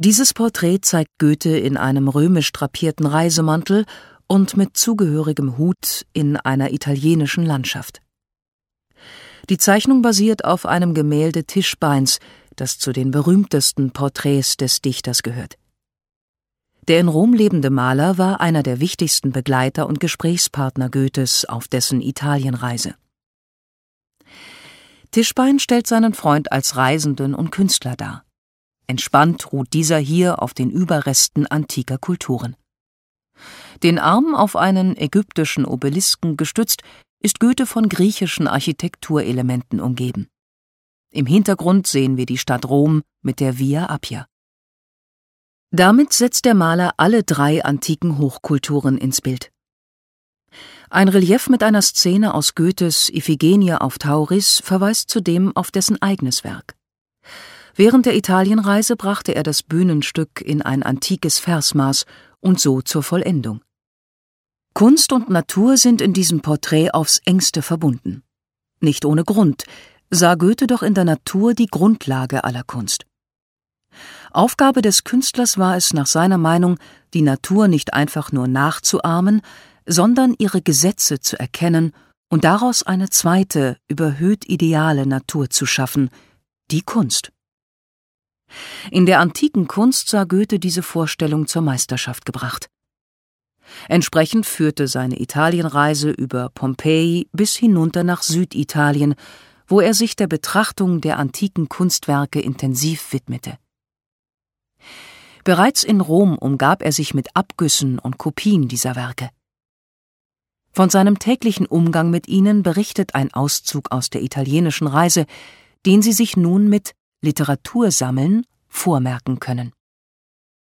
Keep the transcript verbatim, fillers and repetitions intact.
Dieses Porträt zeigt Goethe in einem römisch drapierten Reisemantel und mit zugehörigem Hut in einer italienischen Landschaft. Die Zeichnung basiert auf einem Gemälde Tischbeins, das zu den berühmtesten Porträts des Dichters gehört. Der in Rom lebende Maler war einer der wichtigsten Begleiter und Gesprächspartner Goethes auf dessen Italienreise. Tischbein stellt seinen Freund als Reisenden und Künstler dar. Entspannt ruht dieser hier auf den Überresten antiker Kulturen. Den Arm auf einen ägyptischen Obelisken gestützt, ist Goethe von griechischen Architekturelementen umgeben. Im Hintergrund sehen wir die Stadt Rom mit der Via Appia. Damit setzt der Maler alle drei antiken Hochkulturen ins Bild. Ein Relief mit einer Szene aus Goethes Iphigenie auf Tauris verweist zudem auf dessen eigenes Werk. Während der Italienreise brachte er das Bühnenstück in ein antikes Versmaß und so zur Vollendung. Kunst und Natur sind in diesem Porträt aufs engste verbunden. Nicht ohne Grund sah Goethe doch in der Natur die Grundlage aller Kunst. Aufgabe des Künstlers war es nach seiner Meinung, die Natur nicht einfach nur nachzuahmen, sondern ihre Gesetze zu erkennen und daraus eine zweite, überhöht ideale Natur zu schaffen, die Kunst. In der antiken Kunst sah Goethe diese Vorstellung zur Meisterschaft gebracht. Entsprechend führte seine Italienreise über Pompeji bis hinunter nach Süditalien, wo er sich der Betrachtung der antiken Kunstwerke intensiv widmete. Bereits in Rom umgab er sich mit Abgüssen und Kopien dieser Werke. Von seinem täglichen Umgang mit ihnen berichtet ein Auszug aus der italienischen Reise, den Sie sich nun mit Literatursammeln vormerken können.